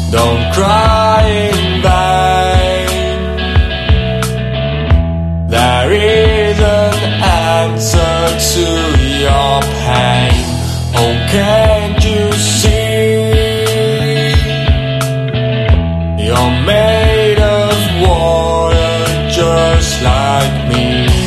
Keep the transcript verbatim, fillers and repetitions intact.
Don't cry in vain. There is an answer to your pain. Oh, can't you see? You're made of water just like me.